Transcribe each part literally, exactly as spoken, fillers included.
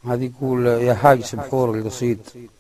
هذه يقول: يا هاجس بحور القصيد،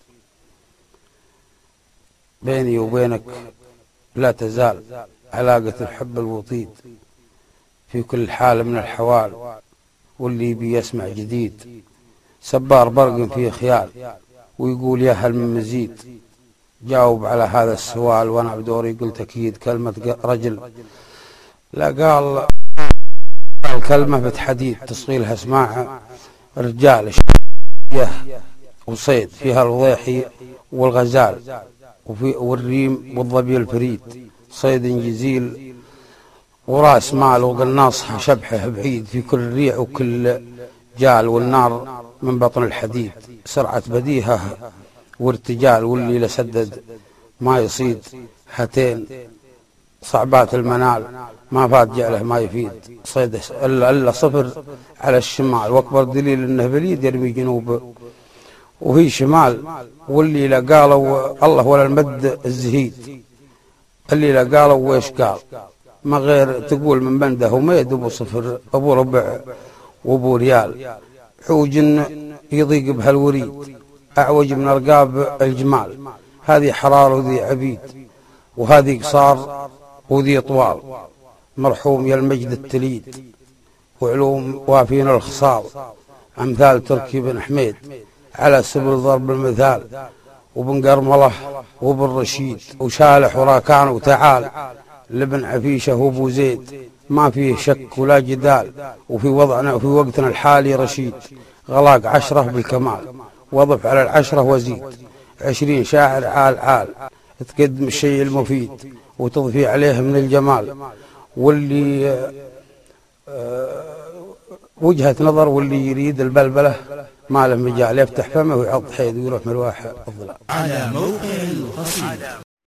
بيني وبينك لا تزال علاقة الحب الوطيد، في كل حال من الحوال واللي بيسمع جديد، سبار برق في خيال ويقول يا هل من مزيد. جاوب على هذا السؤال وانا بدوري قلت اكيد كلمة رجل، لا قال الكلمة بتحديد تصغيلها اسمعها رجال الشيه وصيد، فيها الوضيحي والغزال وفي والريم والظبي الفريد، صيد جزيل وراس مال وقناصها شبحه بعيد، في كل ريع وكل جال والنار من بطن الحديد، سرعة بديهة وارتجال واللي لسدد ما يصيد، هاتين صعبات المنال ما فات جعله ما يفيد، صيد إلا, إلا صفر على الشمال، واكبر دليل انه بليد يرمي جنوب وفي شمال، واللي لا قالوا الله ولا المد الزهيد، اللي لا قالوا ويش قال ما غير تقول من بنده وميد ابو صفر ابو ربع وابو ريال، حوج يضيق بهالوريد اعوج من ارقاب الجمال، هذه حرار وذي عبيد وهذه قصار وذي طوال، مرحوم يا المجد التليد وعلوم وافين الخصال، امثال تركي بن حميد على سبل ضرب المثال، وبن قرمله وبن رشيد وشالح وراكان وتعال، لبن عفيشه وابو زيد ما فيه شك ولا جدال، وفي وضعنا وفي وقتنا الحالي رشيد، غلاق عشرة بالكمال وضف على العشرة وزيد، عشرين شاعر عال عال تقدم الشيء المفيد وتضفي عليه من الجمال، واللي وجهة نظر واللي يريد البلبلة ما له مجال، يفتح فمه ويعض حيد ويروح مروح الظلام. على موقع القصيد.